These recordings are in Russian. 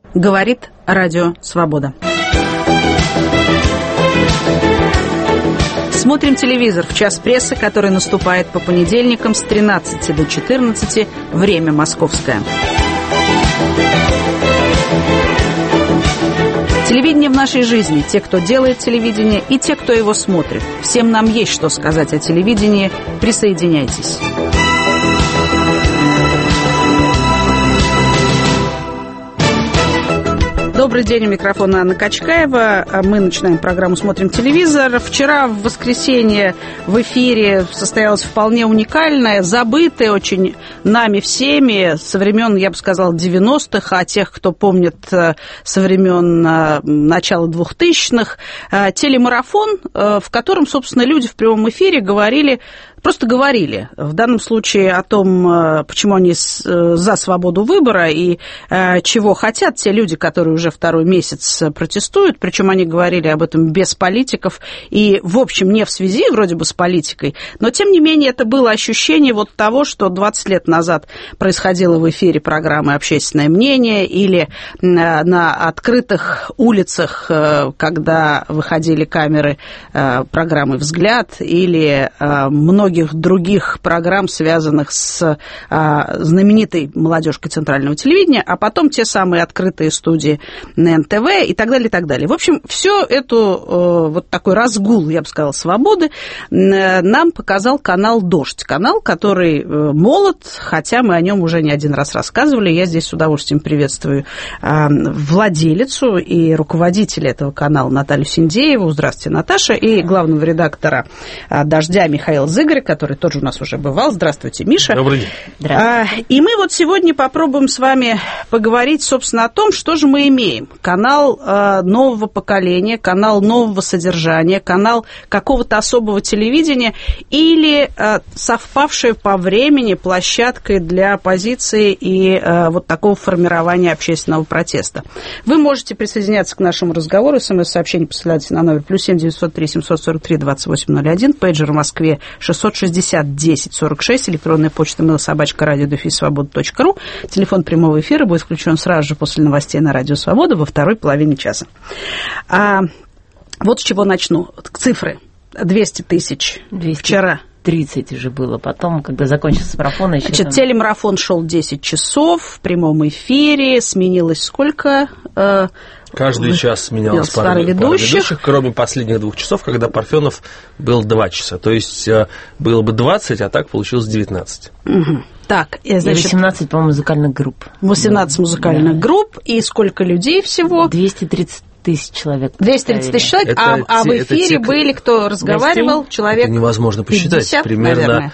Говорит Радио Свобода. Смотрим телевизор в час прессы, который наступает по понедельникам с 13 до 14, время московское. Телевидение в нашей жизни. Те, кто делает телевидение, и те, кто его смотрит. Всем нам есть что сказать о телевидении. Присоединяйтесь. Добрый день, у микрофона Анна Качкаева. Мы начинаем программу «Смотрим телевизор». Вчера, в воскресенье, в эфире состоялась вполне уникальная, забытая очень нами всеми со времен, я бы сказала, 90-х, а тех, кто помнит со времен начала 2000-х, телемарафон, в котором, собственно, люди в прямом эфире просто говорили, в данном случае о том, почему они за свободу выбора и чего хотят те люди, которые уже второй месяц протестуют, причем они говорили об этом без политиков и, в общем, не в связи вроде бы с политикой, но, тем не менее, это было ощущение вот того, что 20 лет назад происходило в эфире программы «Общественное мнение» или на открытых улицах, когда выходили камеры программы «Взгляд» или многих других программ, связанных с знаменитой молодежкой центрального телевидения, а потом те самые открытые студии на НТВ и так далее, и так далее. В общем, все это вот такой разгул, я бы сказала, свободы нам показал канал «Дождь». Канал, который молод, хотя мы о нем уже не один раз рассказывали. Я здесь с удовольствием приветствую владелицу и руководителя этого канала Наталью Синдееву. Здравствуйте, Наташа. И главного редактора «Дождя» Михаила Зыгоря, который тоже у нас уже бывал. Здравствуйте, Миша. Добрый день. Здравствуйте. И мы вот сегодня попробуем с вами поговорить, собственно, о том, что же мы имеем. Канал нового поколения, канал нового содержания, канал какого-то особого телевидения или совпавшая по времени площадкой для оппозиции и вот такого формирования общественного протеста. Вы можете присоединяться к нашему разговору. СМС-сообщение посылайте на номер +7 903 743 2801, пейджер в Москве 660-10-46, электронная почта mail@radio-свобода.ру. Телефон прямого эфира будет включен сразу же после новостей на Радио Свобода во второй половине часа. Вот с чего начну. Цифры. 200 тысяч вчера. 30 уже было. Потом, когда закончился марафон... Значит, телемарафон шел 10 часов в прямом эфире. Сменилось сколько... Каждый час сменялась пара ведущих, кроме последних 2 часов, когда Парфенов был 2 часа. То есть было бы 20, а так получилось 19. Угу. Так, значит, 18, по-моему, музыкальных групп. 18 музыкальных групп. И сколько людей всего? 230 тысяч человек. 230 тысяч человек, а в эфире были, кто разговаривал, человек... Это невозможно посчитать. 50, примерно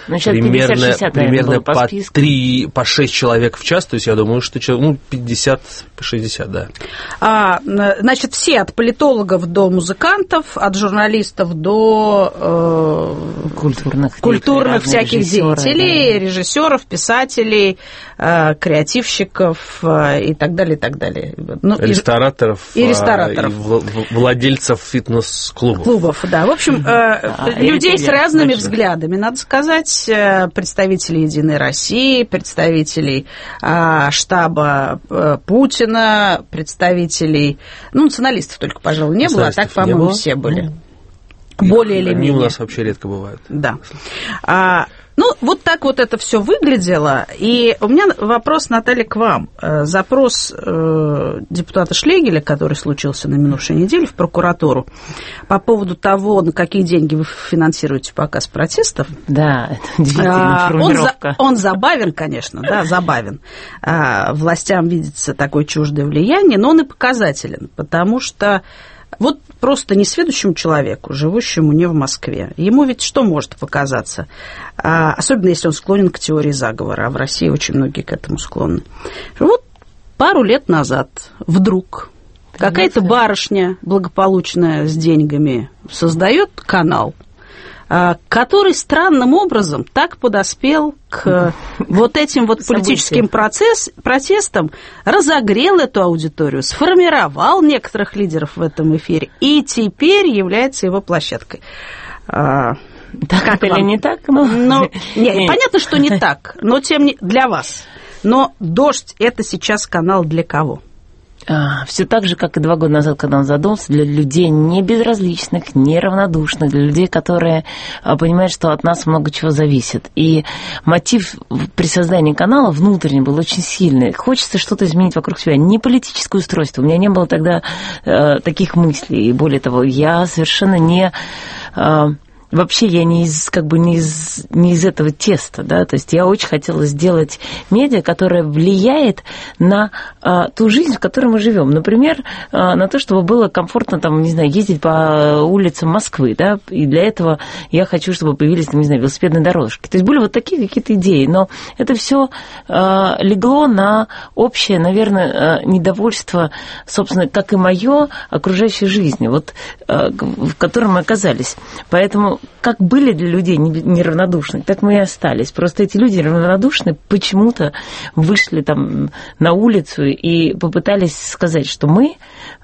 по 6 человек в час, то есть я думаю, что 50-60, да. Значит, все от политологов до музыкантов, от журналистов до культурных всяких деятелей, режиссеров, писателей, креативщиков и так далее, и так далее. Рестораторов. И рестораторов. И владельцев фитнес-клубов. Да. В общем, людей с разными взглядами, надо сказать, представителей «Единой России», представителей штаба Путина, представителей, националистов только, пожалуй, не было, а так, по-моему, все были. Более или менее. Они у нас вообще редко бывают. Да. Вот так вот это все выглядело. И у меня вопрос, Наталья, к вам. Запрос депутата Шлегеля, который случился на минувшей неделе в прокуратуру, по поводу того, на какие деньги вы финансируете показ протестов. Да, это удивительная формулировка. Он забавен, конечно, да, забавен. Властям видится такое чуждое влияние, но он и показателен, потому что вот просто несведущему человеку, живущему не в Москве, ему ведь что может показаться? Особенно, если он склонен к теории заговора, а в России очень многие к этому склонны. Вот пару лет назад вдруг какая-то барышня благополучная с деньгами создает канал, который странным образом так подоспел к вот этим вот политическим протестам, разогрел эту аудиторию, сформировал некоторых лидеров в этом эфире и теперь является его площадкой. Так или не так? Понятно, что не так, но тем не для вас. Но «Дождь» – это сейчас канал для кого? все так же, как и 2 года назад, когда он задумался, для людей не безразличных, не равнодушных, для людей, которые понимают, что от нас много чего зависит. И мотив при создании канала внутренний был очень сильный. Хочется что-то изменить вокруг себя. Не политическое устройство. У меня не было тогда таких мыслей. И более того, я совершенно не... Вообще я не из этого теста, да, то есть я очень хотела сделать медиа, которое влияет на ту жизнь, в которой мы живем. Например, на то, чтобы было комфортно, там, не знаю, ездить по улицам Москвы, да, и для этого я хочу, чтобы появились, там, не знаю, велосипедные дорожки. То есть были вот такие какие-то идеи, но это все легло на общее, наверное, недовольство, собственно, как и мое, окружающей жизни, вот, в которой мы оказались. Поэтому как были для людей неравнодушны, так мы и остались. Просто эти люди неравнодушны почему-то вышли там на улицу и попытались сказать, что мы...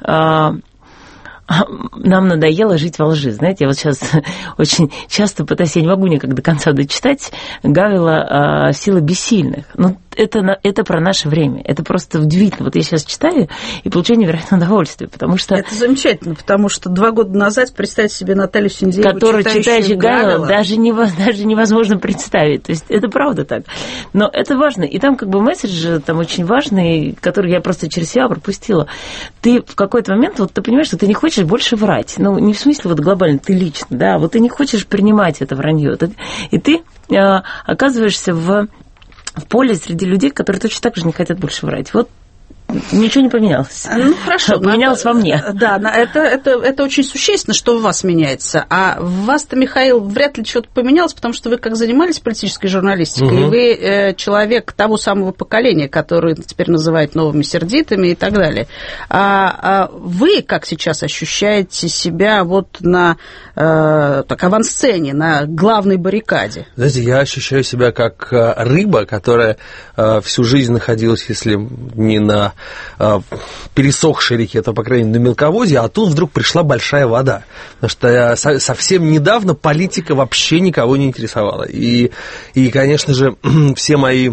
Нам надоело жить во лжи. Знаете, я вот сейчас очень часто пытаюсь, я не могу никак до конца дочитать, Гавела «Сила бессильных». Ну, это про наше время. Это просто удивительно. Вот я сейчас читаю и получаю невероятное удовольствие, потому что... Это замечательно, потому что 2 года назад представить себе Наталью Синдееву, которую читающую Гавела, даже невозможно представить. То есть это правда так. Но это важно. И там как бы месседж там очень важный, который я просто через себя пропустила. Ты в какой-то момент, вот ты понимаешь, что ты не хочешь больше врать. Ну, не в смысле вот глобально, ты лично, да, вот ты не хочешь принимать это вранье. И ты оказываешься в поле среди людей, которые точно так же не хотят больше врать. Вот ничего не поменялось. Ну, хорошо. Поменялось во мне. Да, это очень существенно, что у вас меняется. А в вас-то, Михаил, вряд ли что-то поменялось, потому что вы как занимались политической журналистикой, вы человек того самого поколения, которое теперь называют новыми сердитыми и так далее. А вы как сейчас ощущаете себя вот на авансцене, на главной баррикаде? Знаете, я ощущаю себя как рыба, которая всю жизнь находилась, если не на пересохшей реке, то, по крайней мере, на мелководье, а тут вдруг пришла большая вода. Потому что совсем недавно политика вообще никого не интересовала. И конечно же, все мои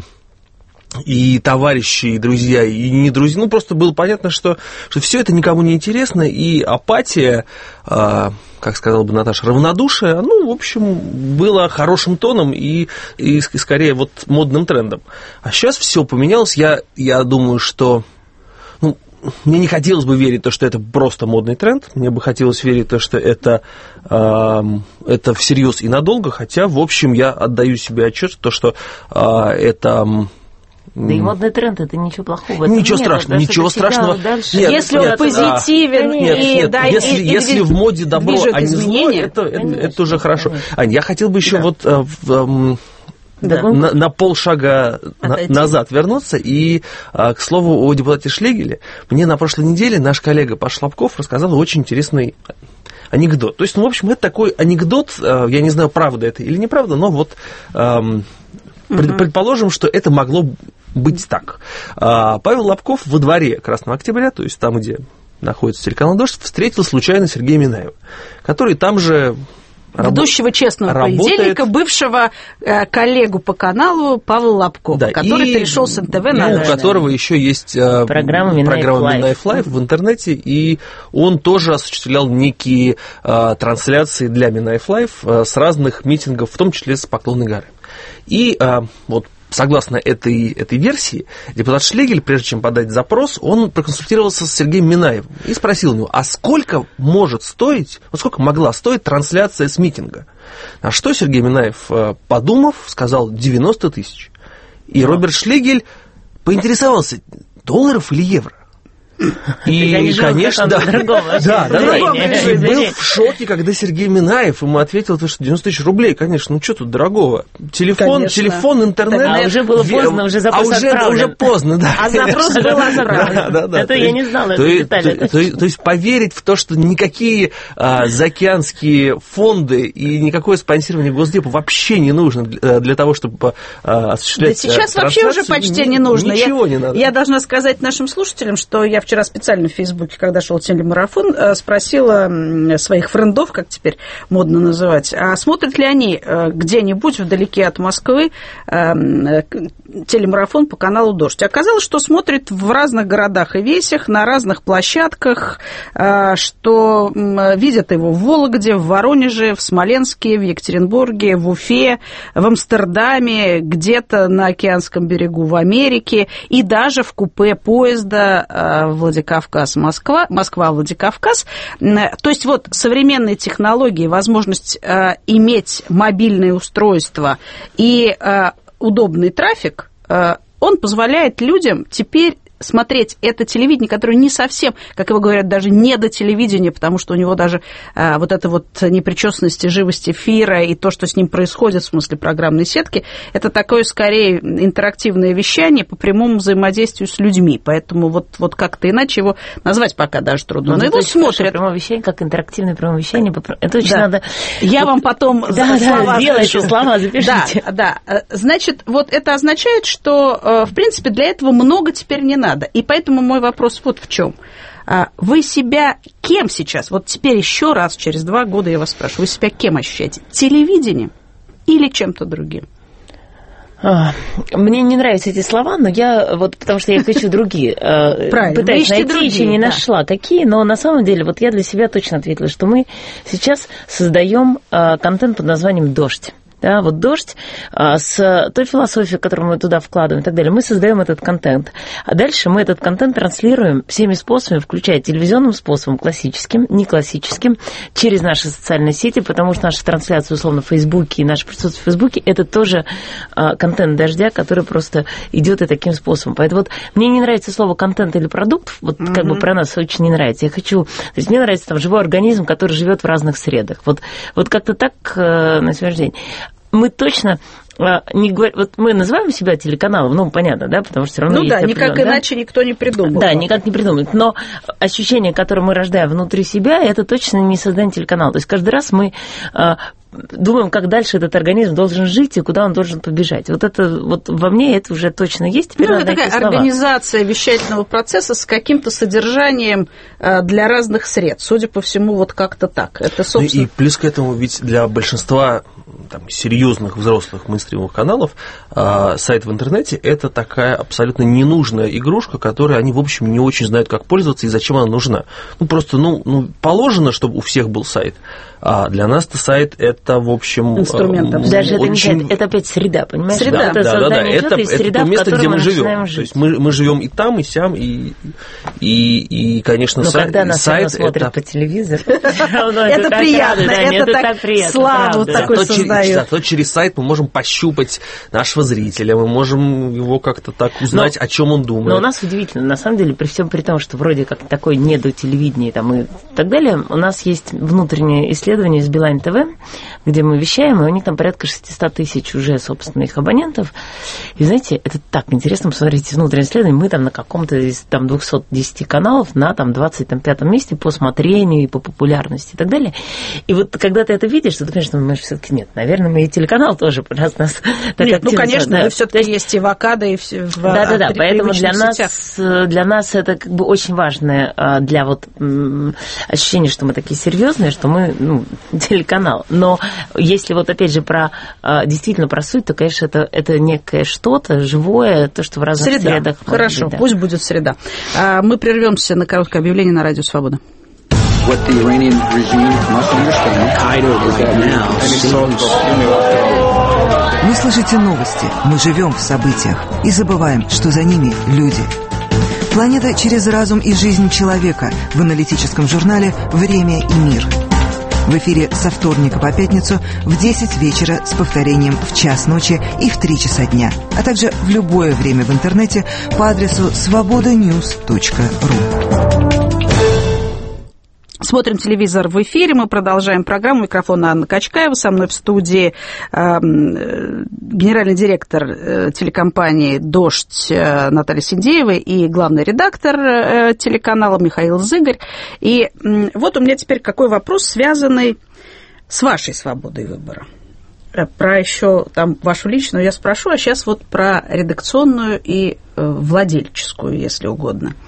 и товарищи, и друзья, и не друзья, ну, просто было понятно, что все это никому не интересно, и апатия, как сказала бы Наташа, равнодушие, ну, в общем, было хорошим тоном и скорее вот модным трендом. А сейчас все поменялось, я думаю, что... Мне не хотелось бы верить в то, что это просто модный тренд. Мне бы хотелось верить в то, что это всерьез и надолго. Хотя, в общем, я отдаю себе отчет в том, что это... Да и модный тренд, это ничего плохого. Ничего страшного, ничего страшного. Нет, если он позитивен если в моде добро, а не зло, это уже хорошо. Ань, я хотел бы еще вот... На полшага назад вернуться. И, к слову, о депутате Шлегеле, мне на прошлой неделе наш коллега Паша Лобков рассказал очень интересный анекдот. То есть, в общем, это такой анекдот, я не знаю, правда это или неправда, но вот предположим, что это могло быть так. Павел Лобков во дворе Красного Октября, то есть там, где находится телеканал «Дождь», встретил случайно Сергея Минаева, который там же... Ведущего «Честного понедельника», бывшего коллегу по каналу Павла Лобкова, да, который перешел с НТВ на у которого еще есть программа Минаев Лайв в интернете, и он тоже осуществлял некие трансляции для Минаев Лайв с разных митингов, в том числе с Поклонной горы. И вот согласно этой версии, депутат Шлегель, прежде чем подать запрос, он проконсультировался с Сергеем Минаевым и спросил у него, а сколько может стоить, вот сколько могла стоить трансляция с митинга? На что Сергей Минаев, подумав, сказал 90 тысяч. И Роберт Шлегель поинтересовался, долларов или евро? И, конечно, был в шоке, когда Сергей Минаев ему ответил, что 90 тысяч рублей, конечно, ну что тут дорогого? Телефон, интернет. А уже было поздно, уже запрос отправлен. Уже поздно, да. А запрос был отправлен. Это я не знала, эту деталь. То есть поверить в то, что никакие заокеанские фонды и никакое спонсирование Госдепа вообще не нужно для того, чтобы осуществлять трансляцию. Да сейчас вообще уже почти не нужно. Ничего не надо. Я должна сказать нашим слушателям, что я вчера специально в Фейсбуке, когда шел телемарафон, спросила своих френдов, как теперь модно называть, а смотрят ли они где-нибудь вдалеке от Москвы телемарафон по каналу «Дождь». Оказалось, что смотрят в разных городах и весях, на разных площадках, что видят его в Вологде, в Воронеже, в Смоленске, в Екатеринбурге, в Уфе, в Амстердаме, где-то на Океанском берегу в Америке и даже в купе поезда Владикавказ-Москва, Москва-Владикавказ. То есть вот современные технологии, возможность иметь мобильные устройства и удобный трафик, он позволяет людям теперь смотреть это телевидение, которое не совсем, как его говорят, даже не до телевидения, потому что у него даже вот эта вот непричесанность и живость эфира и то, что с ним происходит в смысле программной сетки, это такое скорее интерактивное вещание по прямому взаимодействию с людьми. Поэтому вот как-то иначе его назвать пока даже трудно. Но его смотрят. Прямое вещание, как интерактивное прямое вещание. Это очень надо... Я вам потом слова сделайте, слова запишите. Да. Значит, вот это означает, что, в принципе, для этого много теперь не надо. И поэтому мой вопрос вот в чем. Вы себя кем сейчас? Вот теперь еще раз, через 2 года я вас спрашиваю, вы себя кем ощущаете? Телевидением или чем-то другим? Мне не нравятся эти слова, но я вот, потому что я хочу другие. Пытаюсь найти, другие, еще не нашла какие, но на самом деле вот я для себя точно ответила, что мы сейчас создаем контент под названием «Дождь». Да, вот «Дождь» с той философией, которую мы туда вкладываем и так далее, мы создаем этот контент. А дальше мы этот контент транслируем всеми способами, включая телевизионным способом, классическим, не классическим, через наши социальные сети, потому что наша трансляция, условно, в Фейсбуке и наше присутствие в Фейсбуке, это тоже контент «Дождя», который просто идет и таким способом. Поэтому вот мне не нравится слово «контент» или «продукт», вот как бы про нас очень не нравится. Я хочу... То есть мне нравится там живой организм, который живет в разных средах. Вот как-то так на сегодняшний день. Мы точно не говорим, вот мы называем себя телеканалом, ну, понятно, да, потому что все равно есть никак иначе никто не придумал. Да, никак не придумает, но ощущение, которое мы рождаем внутри себя, это точно не создание телеканала. То есть каждый раз мы думаем, как дальше этот организм должен жить и куда он должен побежать. Вот это вот во мне это уже точно есть. Теперь это такая организация вещательного процесса с каким-то содержанием для разных сред. Судя по всему, вот как-то так. Это, собственно... И плюс к этому, ведь для большинства там, серьезных взрослых мейнстримовых каналов сайт в интернете – это такая абсолютно ненужная игрушка, которой они, в общем, не очень знают, как пользоваться и зачем она нужна. Просто положено, чтобы у всех был сайт. А для нас-то сайт – это, в общем, инструмент. Даже это опять среда, понимаешь? Среда. Это создание это среда, то место, где мы живем. То есть мы живем и там, и сям, и конечно, сайт. Но когда нас смотрят по телевизору, это приятно, это так славу такой создает. Зато через сайт мы можем пощупать нашего зрителя, мы можем его как-то так узнать, о чем он думает. Но у нас удивительно, на самом деле, при всем при том, что вроде как такое недотелевидение там и так далее, у нас есть внутреннее исследование из Билайн ТВ, где мы вещаем, и у них там порядка 600 тысяч уже собственных абонентов. И знаете, это так интересно посмотреть внутреннее исследование. Мы там на каком-то из там 210 каналов на там 25-м месте по смотрению и по популярности и так далее. И вот когда ты это видишь, то ты, конечно, думаешь, все-таки нет, наверное, мы и телеканал тоже, раз нас так нет, конечно, да. Все-таки есть и в Акадо, и в да, поэтому для нас это как бы очень важное для вот ощущения, что мы такие серьезные, что мы телеканал. Но если вот опять же действительно про суть, то, конечно, это некое что-то живое, то, что в разных средах. Хорошо, быть, да. Пусть будет среда. Мы прервемся на короткое объявление на Радио Свобода. What the Iranian regime must understand. Вы слышите новости, мы живем в событиях и забываем, что за ними люди. Планета через разум и жизнь человека в аналитическом журнале «Время и мир». В эфире со вторника по пятницу в 10 вечера с повторением в 1:00 ночи и в 3 часа дня, а также в любое время в интернете по адресу svobodanews.ru. Смотрим телевизор в эфире, мы продолжаем программу. Микрофон Анна Качкаева, со мной в студии генеральный директор телекомпании «Дождь» Наталья Синдеева и главный редактор телеканала Михаил Зыгорь. И вот у меня теперь какой вопрос, связанный с вашей свободой выбора. Про еще там вашу личную я спрошу, а сейчас вот про редакционную и владельческую, если угодно.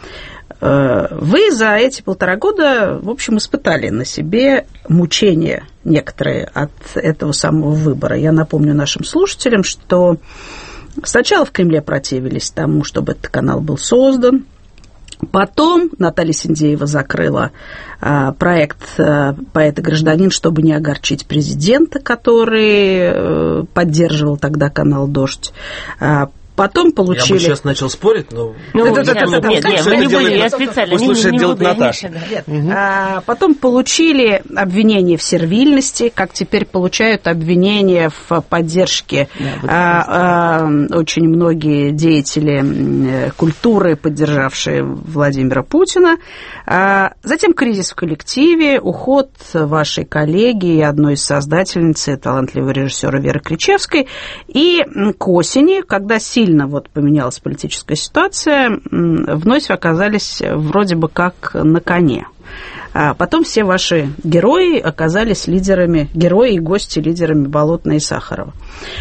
Вы за эти 1,5 года, в общем, испытали на себе мучения некоторые от этого самого выбора. Я напомню нашим слушателям, что сначала в Кремле противились тому, чтобы этот канал был создан. Потом Наталья Синдеева закрыла проект «Поэт и гражданин», чтобы не огорчить президента, который поддерживал тогда канал «Дождь». Потом получили... Я бы сейчас начал спорить, но... Нет, мы не будем, я специально не буду. Делать Наташа. Потом получили обвинения в сервильности, как теперь получают обвинения в поддержке очень многие деятели культуры, поддержавшие Владимира Путина. Затем кризис в коллективе, уход вашей коллеги и одной из создательниц, талантливого режиссера Веры Кричевской. И к осени, когда сильно поменялась политическая ситуация, вновь оказались вроде бы как на коне. Потом все ваши герои оказались лидерами, герои и гости лидерами Болотной и Сахарова.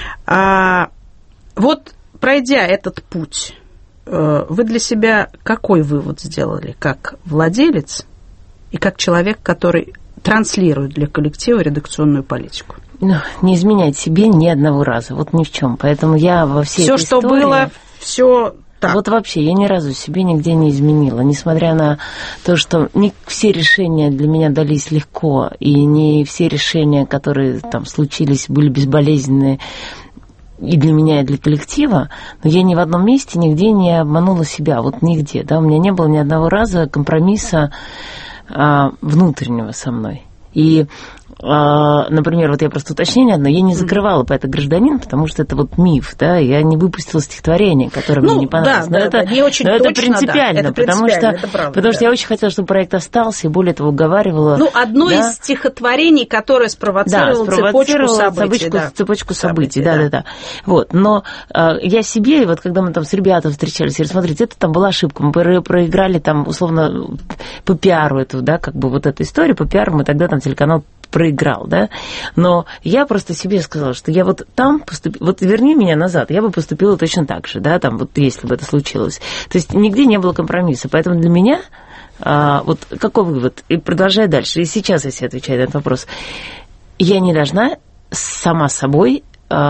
Вот, пройдя этот путь, вы для себя какой вывод сделали, как владелец и как человек, который транслирует для коллектива редакционную политику? Не изменять себе ни одного раза, вот ни в чем. Поэтому я во всей этой истории... Все, что было, все так. Вот вообще, я ни разу себе нигде не изменила. Несмотря на то, что не все решения для меня дались легко, и не все решения, которые там случились, были безболезненные и для меня, и для коллектива, но я ни в одном месте нигде не обманула себя, вот нигде. Да? У меня не было ни одного раза компромисса внутреннего со мной. И например, вот я просто уточнение одно, я не закрывала «Поэт и гражданин», потому что это вот миф, да, я не выпустила стихотворение, которое мне не понравилось. Да, это не очень точно, это принципиально, да, это потому что я очень хотела, чтобы проект остался, и более того, уговаривала... одно из стихотворений, которое спровоцировало цепочку событий. Да. Вот, но я себе, вот когда мы там с ребятами встречались, я говорю, смотрите, это там была ошибка, мы проиграли там, условно, по пиару эту, да, как бы вот эту историю, по пиару мы тогда там телеканал проиграл, да, но я просто себе сказала, что я вот там поступила, вот верни меня назад, я бы поступила точно так же, да, там вот если бы это случилось. То есть нигде не было компромисса, поэтому для меня вот какой вывод, и продолжая дальше, и сейчас, если отвечать на этот вопрос, я не должна сама собой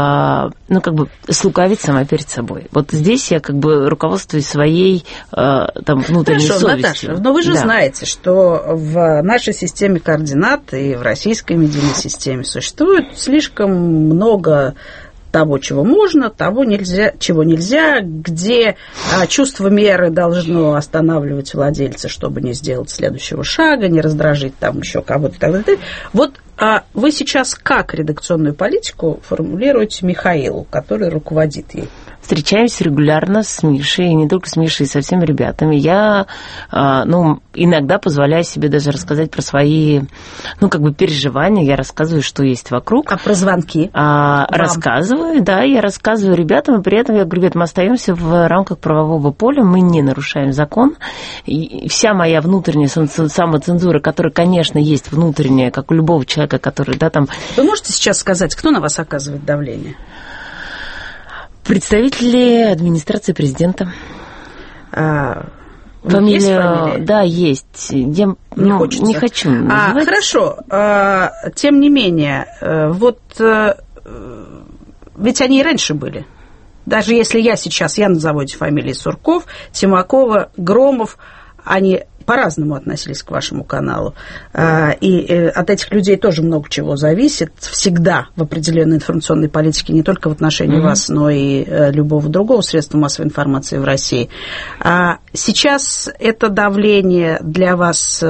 слукавить сама перед собой. Вот здесь я руководствуюсь своей внутренней совестью. Наташа, но вы же знаете, что в нашей системе координат и в российской медийной системе существует слишком много того, чего можно, того нельзя, чего нельзя, где чувство меры должно останавливать владельца, чтобы не сделать следующего шага, не раздражить там еще кого-то и так далее. Вот вы сейчас как редакционную политику формулируете Михаилу, который руководит ей? Встречаюсь регулярно с Мишей, и не только с Мишей, и со всеми ребятами. Я, иногда позволяю себе даже рассказать про свои, переживания. Я рассказываю, что есть вокруг. А про звонки? Рассказываю, да, я рассказываю ребятам, и при этом я говорю, ребят, мы остаемся в рамках правового поля, мы не нарушаем закон. И вся моя внутренняя самоцензура, которая, конечно, есть внутренняя, как у любого человека, который, да, там... Вы можете сейчас сказать, кто на вас оказывает давление? Представители администрации президента. Фамилия? Да, есть. Я не хочу называть. Хорошо. Тем не менее, ведь они и раньше были. Даже если я на заводе фамилии Сурков, Тимакова, Громов, они по-разному относились к вашему каналу. И от этих людей тоже много чего зависит. Всегда в определенной информационной политике, не только в отношении вас, но и любого другого средства массовой информации в России. Сейчас это давление для вас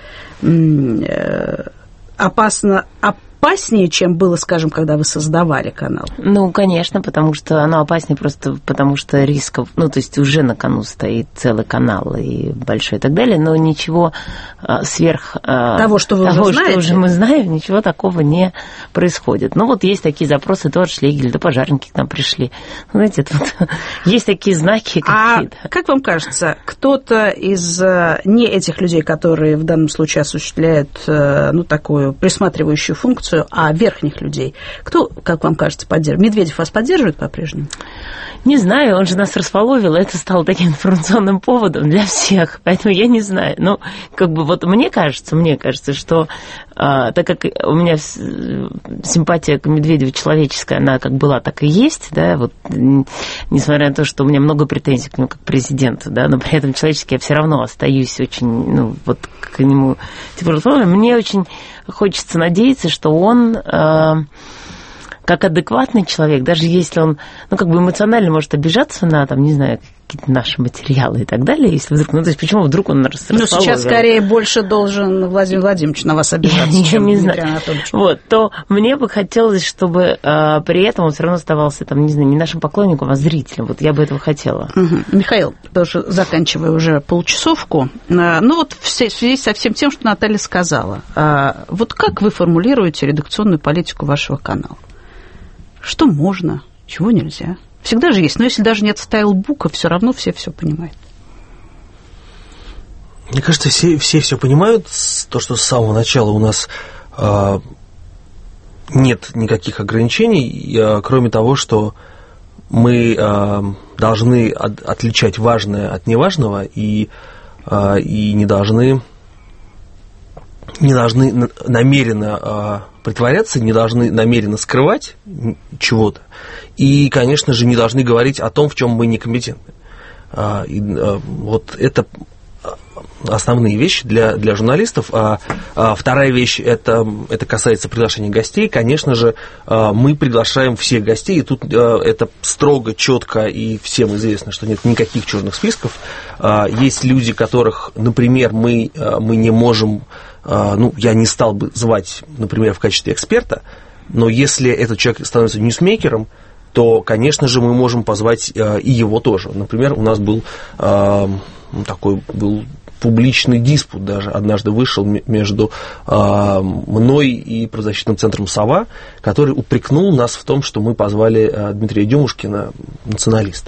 опаснее, чем было, скажем, когда вы создавали канал? Конечно, потому что оно опаснее просто потому, что рисков, то есть уже на кону стоит целый канал и большой и так далее, но ничего сверх того, что вы уже мы знаем, ничего такого не происходит. Есть такие запросы, Эдуард Шлегель, да пожарники к нам пришли. Знаете, тут есть такие знаки какие-то. Как вам кажется, кто-то из не этих людей, которые в данном случае осуществляют такую присматривающую функцию, позицию, а верхних людей кто, как вам кажется, поддерживает? Медведев вас поддерживает по-прежнему? Не знаю, он же нас располовил, это стало таким информационным поводом для всех, поэтому я не знаю. Но как бы вот мне кажется, что так как у меня симпатия к Медведеву человеческая, она как была, так и есть, да, вот, несмотря на то, что у меня много претензий к нему как президенту, да, но при этом человечески я все равно остаюсь очень, ну, вот к нему теплословно. Мне очень хочется надеяться, что он как адекватный человек, даже если он, ну, как бы эмоционально может обижаться на, там, не знаю, какие-то наши материалы и так далее, если вдруг, ну, то есть почему вдруг он расположил? Ну, сейчас скорее больше должен Владимир Владимирович на вас обижаться, чем Дмитрий Анатольевич. Вот, то мне бы хотелось, чтобы при этом он все равно оставался, там, не знаю, не нашим поклонником, а зрителем. Вот я бы этого хотела. Михаил, тоже заканчивая уже полчасовку, ну вот в связи со всем тем, что Наталья сказала, вот как вы формулируете редакционную политику вашего канала? Что можно, чего нельзя? Всегда же есть, но если даже нет стайлбука, все равно все понимают. Мне кажется, все понимают, то, что с самого начала у нас нет никаких ограничений, кроме того, что мы должны отличать важное от неважного и не должны намеренно притворяться, не должны намеренно скрывать чего-то, и, конечно же, не должны говорить о том, в чем мы некомпетентны. Вот это основные вещи для журналистов. Вторая вещь, это касается приглашения гостей. Конечно же, мы приглашаем всех гостей, и тут это строго, четко, и всем известно, что нет никаких черных списков. Есть люди, которых, например, мы не можем, ну, я не стал бы звать, например, в качестве эксперта, но если этот человек становится ньюсмейкером, то, конечно же, мы можем позвать и его тоже. Например, у нас был публичный диспут, даже однажды вышел между мной и правозащитным центром «Сова», который упрекнул нас в том, что мы позвали Дмитрия Дюмушкина, националиста.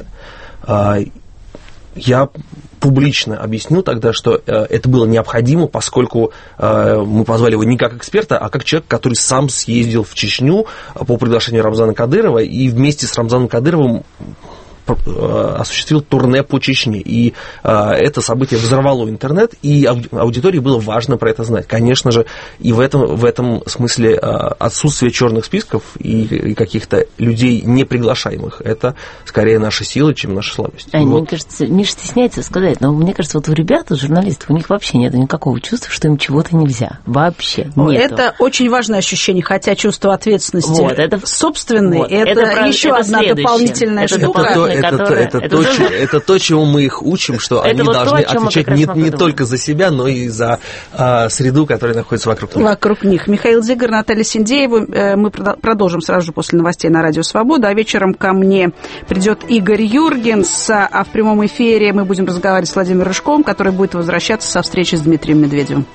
Я публично объяснил тогда, что это было необходимо, поскольку мы позвали его не как эксперта, а как человек, который сам съездил в Чечню по приглашению Рамзана Кадырова и вместе с Рамзаном Кадыровым осуществил турне по Чечне. И это событие взорвало интернет, и аудитории было важно про это знать. Конечно же, и в этом смысле отсутствие черных списков и каких-то людей неприглашаемых, это скорее наша сила, чем наша слабость. Мне кажется, Миша стесняется сказать, но мне кажется, вот у ребят, у журналистов, у них вообще нет никакого чувства, что им чего-то нельзя. Вообще нет. Это очень важное ощущение, хотя чувство ответственности собственной, это еще одна дополнительная штука. Это то, чему мы их учим, что они должны отвечать не только за себя, но и за среду, которая находится вокруг них. Михаил Дзигар, Наталья Синдеева. Мы продолжим сразу же после новостей на Радио Свобода. А вечером ко мне придет Игорь Юргенс, а в прямом эфире мы будем разговаривать с Владимиром Рыжковым, который будет возвращаться со встречи с Дмитрием Медведевым.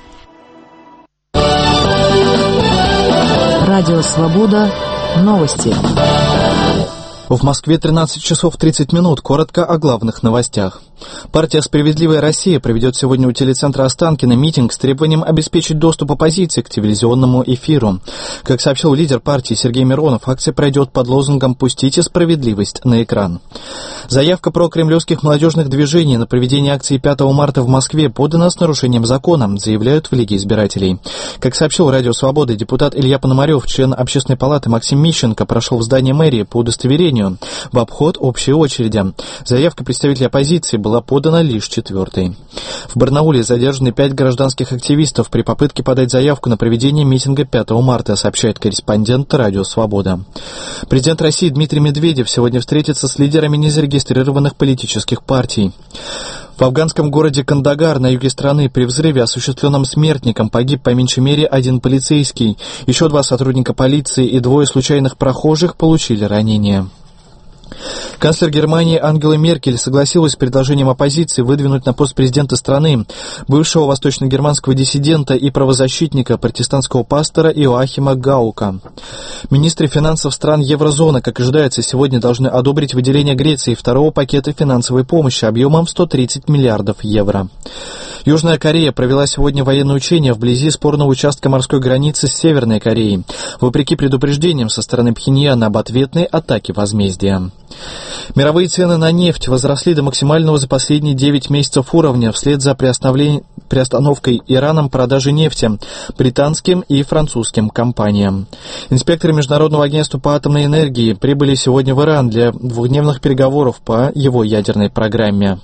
Радио Свобода. Новости. В Москве 13 часов 30 минут. Коротко о главных новостях. Партия «Справедливая Россия» проведет сегодня у телецентра Останкино митинг с требованием обеспечить доступ оппозиции к телевизионному эфиру. Как сообщил лидер партии Сергей Миронов, акция пройдет под лозунгом «Пустите справедливость на экран». Заявка прокремлевских молодежных движений на проведение акции 5 марта в Москве подана с нарушением закона, заявляют в Лиге избирателей. Как сообщил Радио Свобода, депутат Илья Пономарев, член Общественной палаты Максим Мищенко прошел в здание мэрии по удостоверению в обход общей очереди. Заявка представителей оппозиции была подана лишь 4-й. В Барнауле задержаны 5 гражданских активистов при попытке подать заявку на проведение митинга 5 марта, сообщает корреспондент Радио Свобода. Президент России Дмитрий Медведев сегодня встретится с лидерами незарегистрированных политических партий. В афганском городе Кандагар на юге страны при взрыве, осуществленном смертником, погиб по меньшей мере 1 полицейский. Еще 2 сотрудника полиции и 2 случайных прохожих получили ранения. Канцлер Германии Ангела Меркель согласилась с предложением оппозиции выдвинуть на пост президента страны бывшего восточно-германского диссидента и правозащитника, протестантского пастора Иоахима Гаука. Министры финансов стран еврозоны, как ожидается, сегодня должны одобрить выделение Греции второго пакета финансовой помощи объемом 130 миллиардов евро. Южная Корея провела сегодня военные учения вблизи спорного участка морской границы с Северной Кореей, вопреки предупреждениям со стороны Пхеньяна об ответной атаке возмездия. Мировые цены на нефть возросли до максимального за последние 9 месяцев уровня вслед за приостановкой Ираном продажи нефти британским и французским компаниям. Инспекторы Международного агентства по атомной энергии прибыли сегодня в Иран для двухдневных переговоров по его ядерной программе.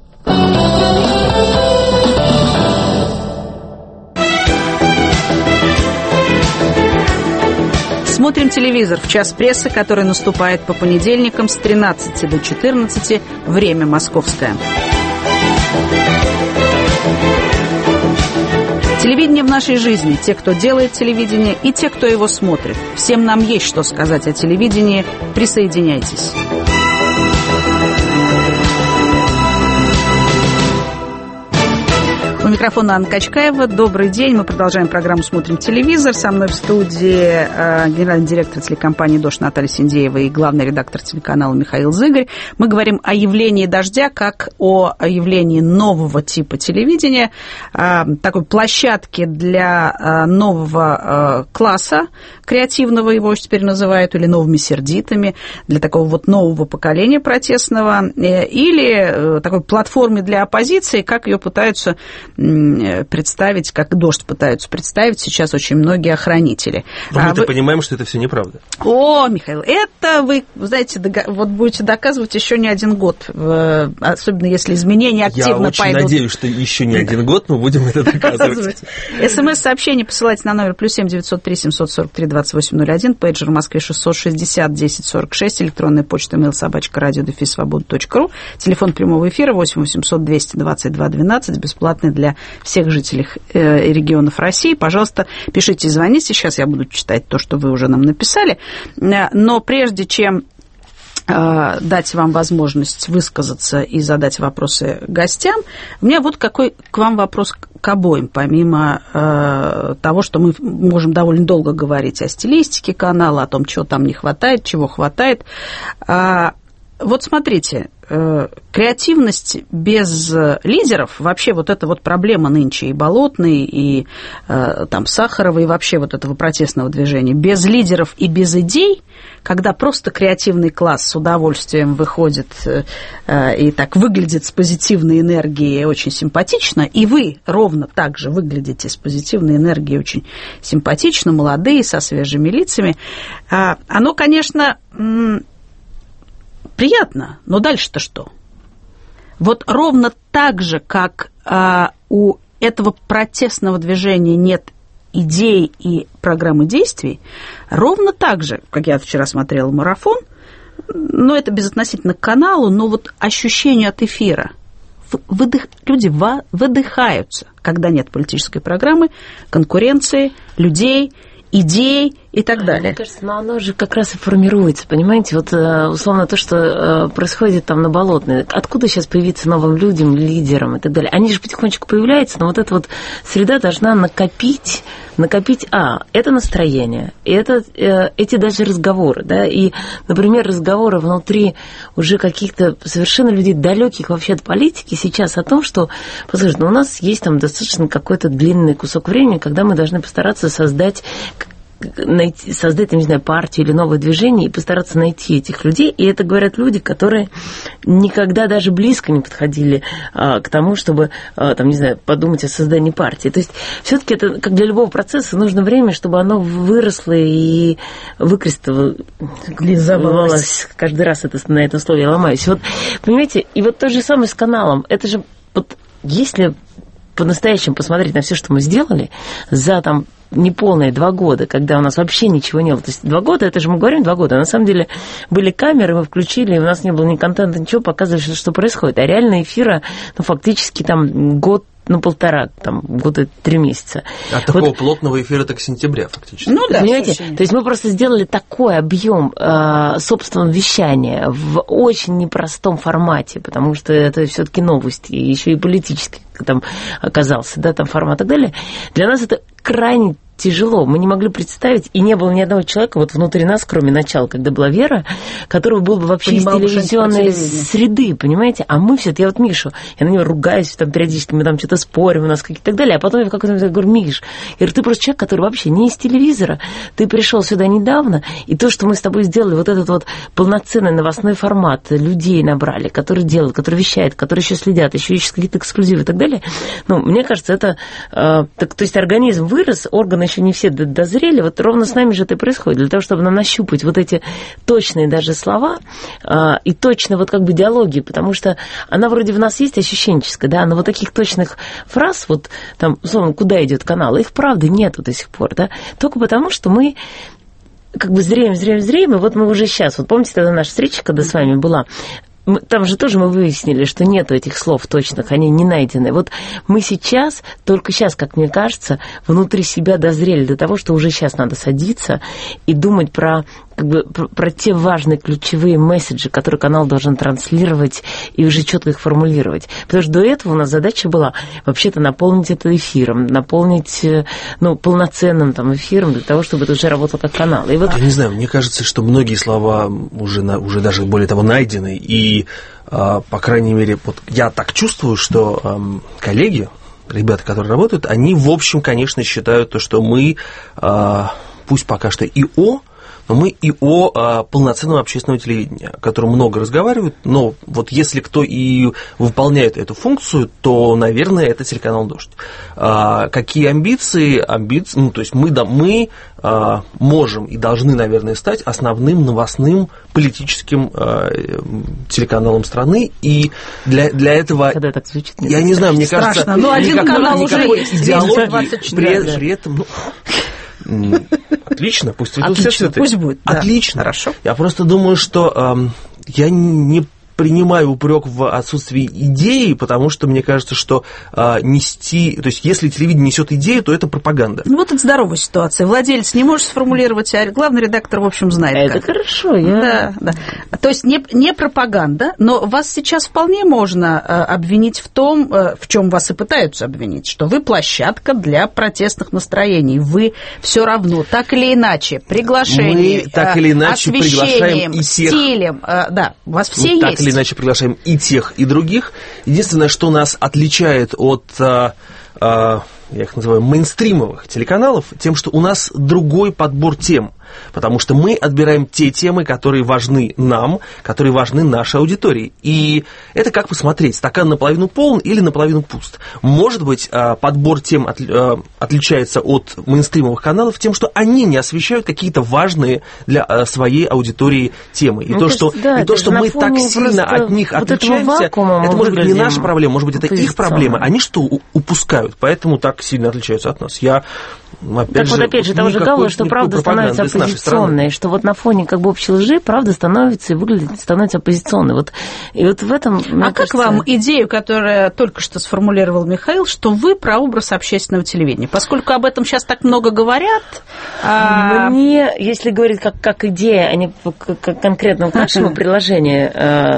Смотрим телевизор в час прессы, который наступает по понедельникам с 13 до 14, время московское. Телевидение в нашей жизни. Те, кто делает телевидение, и те, кто его смотрит. Всем нам есть что сказать о телевидении. Присоединяйтесь. У микрофона Анна Качкаева. Добрый день. Мы продолжаем программу «Смотрим телевизор». Со мной в студии генеральный директор телекомпании «Дождь» Наталья Синдеева и главный редактор телеканала Михаил Зыгорь. Мы говорим о явлении «Дождя» как о явлении нового типа телевидения, такой площадки для нового класса креативного, его теперь называют, или новыми сердитами, для такого вот нового поколения протестного, или такой платформы для оппозиции, как ее пытаются представить, как «Дождь» пытаются представить сейчас очень многие охранители. Мы-то понимаем, что это все неправда. О, Михаил, это вы, знаете, вот будете доказывать еще не один год, особенно если изменения активно пойдут. Я очень надеюсь, что еще не один год мы будем это доказывать. СМС-сообщение посылайте на номер +7 903 743 2801, пейджер в Москве 660 10 46, электронная почта mail@radio-свобода.ру, телефон прямого эфира 8 800 222 12, бесплатный для всех жителей регионов России. Пожалуйста, пишите и звоните. Сейчас я буду читать то, что вы уже нам написали. Но прежде чем дать вам возможность высказаться и задать вопросы гостям, у меня вот какой к вам вопрос к обоим, помимо того, что мы можем довольно долго говорить о стилистике канала, о том, чего там не хватает, чего хватает. Вот смотрите, креативность без лидеров, вообще вот эта вот проблема нынче и Болотной, и там Сахарова, и вообще вот этого протестного движения, без лидеров и без идей, когда просто креативный класс с удовольствием выходит и так выглядит с позитивной энергией очень симпатично, и вы ровно так же выглядите с позитивной энергией очень симпатично, молодые, со свежими лицами, оно, конечно, приятно, но дальше-то что? Вот ровно так же, как у этого протестного движения нет идей и программы действий, ровно так же, как я вчера смотрела марафон, но это безотносительно к каналу, но вот ощущение от эфира. Люди выдыхаются, когда нет политической программы, конкуренции, людей, идей и так далее. Мне кажется, оно же как раз и формируется, понимаете? Вот условно то, что происходит там на Болотной, откуда сейчас появиться новым людям, лидерам и так далее? Они же потихонечку появляются, но вот эта вот среда должна накопить это настроение, эти даже разговоры, да, и, например, разговоры внутри уже каких-то совершенно людей далеких вообще от политики сейчас о том, что, послушайте, у нас есть там достаточно какой-то длинный кусок времени, когда мы должны постараться создать, не знаю, партию или новое движение и постараться найти этих людей. И это говорят люди, которые никогда даже близко не подходили к тому, чтобы, там, не знаю, подумать о создании партии. То есть все-таки это, как для любого процесса, нужно время, чтобы оно выросло и выкристаллизовалось. Каждый раз на это слово я ломаюсь. Вот, понимаете, и вот то же самое с каналом. Это же, вот, если по-настоящему посмотреть на все, что мы сделали за там неполные 2 года, когда у нас вообще ничего не было. То есть 2 года, это же мы говорим 2 года, а на самом деле были камеры, мы включили, и у нас не было ни контента, ничего, показывали, что происходит. А реально эфира, фактически там год полтора, там, года 3 месяца. От такого плотного эфира так сентября фактически. Ну да, понимаете? То есть мы просто сделали такой объем собственного вещания в очень непростом формате, потому что это все-таки новости, еще и политический там оказался, да, там формат и так далее. Для нас это крайне тяжело. Мы не могли представить, и не было ни одного человека вот внутри нас, кроме начала, когда была Вера, которого был бы вообще из телевизионной среды, понимаете? А мы все-таки, я вот Мишу, я на него ругаюсь, там периодически мы там что-то спорим, у нас какие-то и так далее, а потом я в какой-то момент говорю: Миш, я говорю, ты просто человек, который вообще не из телевизора, ты пришел сюда недавно, и то, что мы с тобой сделали, вот этот вот полноценный новостной формат, людей набрали, которые делают, которые вещают, которые еще следят, еще ищут какие-то эксклюзивы и так далее, ну, мне кажется, это, то есть организм вырос, органы еще не все дозрели, вот ровно с нами же это и происходит. Для того, чтобы нам нащупать вот эти точные даже слова и точно вот как бы диалоги, потому что она вроде в нас есть ощущенческая, да, но вот таких точных фраз, вот там, условно, куда идет канал, их правда нету до сих пор, да, только потому, что мы как бы зреем, и вот мы уже сейчас, вот помните тогда наша встреча, когда с вами была, там же тоже мы выяснили, что нету этих слов точных, они не найдены. Вот мы сейчас, только сейчас, как мне кажется, внутри себя дозрели до того, что уже сейчас надо садиться и думать про те важные ключевые месседжи, которые канал должен транслировать, и уже четко их формулировать. Потому что до этого у нас задача была вообще-то наполнить это эфиром, наполнить, ну, полноценным там эфиром для того, чтобы это уже работало как канал. И вот... Я не знаю, мне кажется, что многие слова уже даже более того найдены, и, по крайней мере, вот я так чувствую, что коллеги, ребята, которые работают, они, в общем, конечно, считают то, что мы, пусть пока что ИО, но мы ИО полноценного общественного телевидения, о котором много разговаривают, но вот если кто и выполняет эту функцию, то, наверное, это телеканал «Дождь». Какие амбиции? Ну, то есть мы можем и должны, наверное, стать основным новостным политическим телеканалом страны, и для этого... Когда так звучит, я не знаю, мне кажется... Страшно, но один канал уже есть. Идеологии при этом... Отлично, пусть ведут все цветы. Пусть будет. Отлично. Да, хорошо. Я просто думаю, что я не принимаю упрек в отсутствии идеи, потому что мне кажется, что нести... То есть, если телевидение несет идею, то это пропаганда. Ну, вот это здоровая ситуация. Владелец не может сформулировать, а главный редактор, в общем, знает. Это хорошо. Да. То есть, не пропаганда, но вас сейчас вполне можно обвинить в том, в чем вас и пытаются обвинить, что вы площадка для протестных настроений. Вы все равно, так или иначе, приглашением, мы так или иначе приглашаем и тех... стилем, да, у вас все есть. Так или иначе приглашаем и тех, и других. Единственное, что нас отличает от, я их называю, мейнстримовых телеканалов, тем, что у нас другой подбор тем. Потому что мы отбираем те темы, которые важны нам, которые важны нашей аудитории. И это как посмотреть, стакан наполовину полон или наполовину пуст. Может быть, подбор тем отличается от мейнстримовых каналов тем, что они не освещают какие-то важные для своей аудитории темы. И то, что мы так сильно от них отличаемся, это может быть не наша проблема, может быть, это их проблема. Они что упускают, поэтому так сильно отличаются от нас. Опять же, того же Гаула, что правда становится оппозиционной, что вот на фоне как бы общей лжи правда становится и выглядит, становится оппозиционной. И вот в этом, мне кажется... как вам идею, которую только что сформулировал Михаил, что вы прообраз общественного телевидения? Поскольку об этом сейчас так много говорят... Мне, если говорить как идея, а не конкретно к нашему приложению,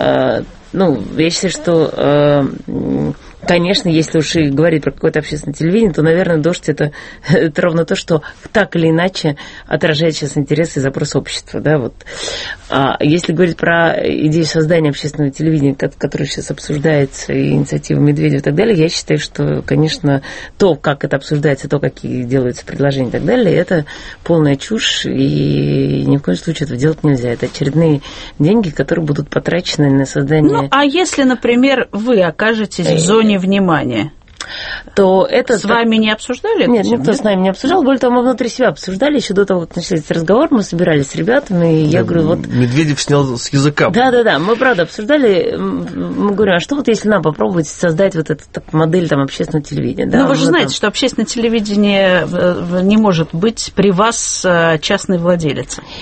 я считаю, что... Конечно, если уж и говорить про какое-то общественное телевидение, то, наверное, «Дождь» это ровно то, что так или иначе отражает сейчас интересы и запросы общества. Да, вот. А если говорить про идею создания общественного телевидения, которое сейчас обсуждается, и инициатива Медведева и так далее, я считаю, что, конечно, то, как это обсуждается, то, какие делаются предложения и так далее, это полная чушь, и ни в коем случае этого делать нельзя. Это очередные деньги, которые будут потрачены на создание... а если, например, вы окажетесь в зоне внимания, то это... С вами не обсуждали? Нет, никто с нами не обсуждал. Более того, мы внутри себя обсуждали. Еще до того, как начался разговор, мы собирались с ребятами, и я говорю, вот... Медведев снял с языка. Да. Мы, правда, обсуждали. Мы говорим, а что вот если нам попробовать создать вот эту модель там общественного телевидения? Да, вы же знаете, что общественное телевидение не может быть при вас частной владелицей.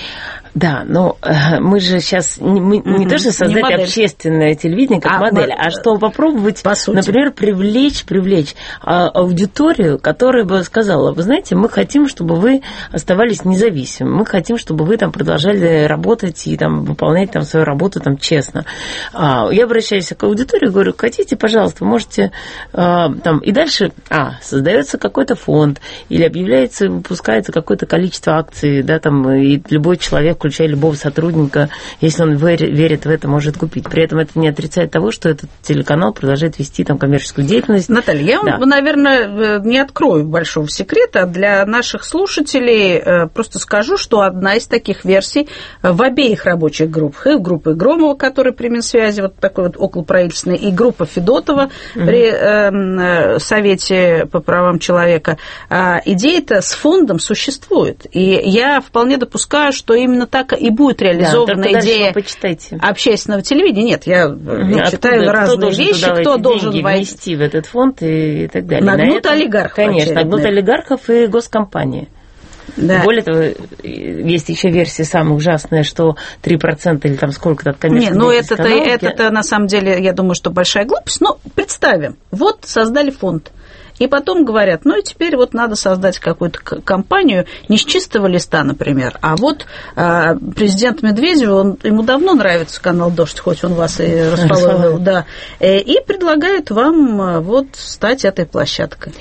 Да, но мы же сейчас не то, что создать общественное телевидение как модель, а что попробовать, например, привлечь аудиторию, которая бы сказала, вы знаете, мы хотим, чтобы вы оставались независимыми, мы хотим, чтобы вы там продолжали работать и там выполнять там свою работу там честно. Я обращаюсь к аудитории, говорю, хотите, пожалуйста, можете там и дальше создается какой-то фонд или объявляется, выпускается какое-то количество акций, да, там, и любой человек, включая любого сотрудника, если он верит в это, может купить. При этом это не отрицает того, что этот телеканал продолжает вести там коммерческую деятельность. Наталья, я вам, наверное, не открою большого секрета. Для наших слушателей просто скажу, что одна из таких версий в обеих рабочих группах, и группы Громова, который при Минсвязи, вот такой вот околоправительственный, и группа Федотова при Совете по правам человека, идея-то с фондом существует. И я вполне допускаю, что именно так и будет реализована идея общественного телевидения. Нет, я читаю разные вещи, кто должен ввести в этот фонд и так далее. Нагнут олигархов. Конечно, нагнут олигархов и госкомпании. Да. Более того, есть еще версия самая ужасная, что 3% или там сколько-то от коммерческих каналов. Это на самом деле, я думаю, что большая глупость. Но представим, вот создали фонд. И потом говорят, и теперь вот надо создать какую-то компанию не с чистого листа, например, а вот президент Медведев, ему давно нравится канал «Дождь», хоть он вас и расположил, да, и предлагает вам вот стать этой площадкой.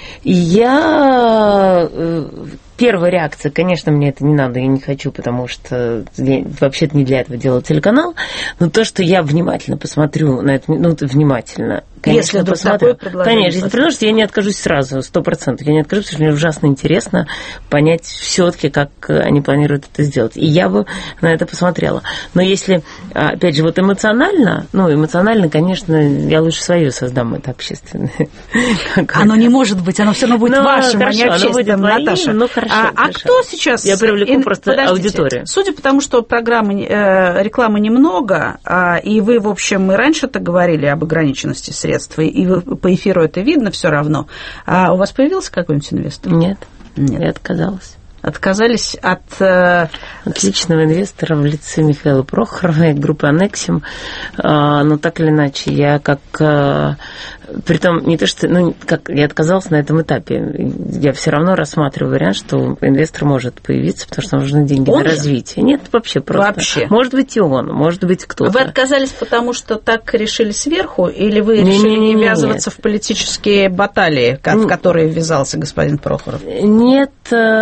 Первая реакция, конечно, мне это не надо, я не хочу, потому что я вообще-то не для этого делала телеканал, но то, что я внимательно посмотрю на это, внимательно, конечно, если посмотрю. Конечно, если предложат, я не откажусь сразу, 100%. Я не откажусь, потому что мне ужасно интересно понять все-таки, как они планируют это сделать. И я бы на это посмотрела. Но если, опять же, вот эмоционально, конечно, я лучше свое создам, это общественное. Оно не может быть, оно все равно будет вашим, а не общественным, Наташа. Хорошо. Кто сейчас... Я привлеку просто аудиторию. Судя по тому, что рекламы немного, и вы, в общем, и раньше-то говорили об ограниченности средств, и по эфиру это видно все равно. А у вас появился какой-нибудь инвестор? Нет. Я отказалась. Отказались от... Отличного инвестора в лице Михаила Прохорова и группы «Аннексим». Но так или иначе, я как... Притом, не то что... я отказалась на этом этапе. Я все равно рассматриваю вариант, что инвестор может появиться, потому что нужны деньги на развитие. Нет, вообще просто. Вообще. Может быть, и он, может быть, кто-то. Вы отказались, потому что так решили сверху, или вы решили не ввязываться в политические баталии, в которые ввязался господин Прохоров? Нет...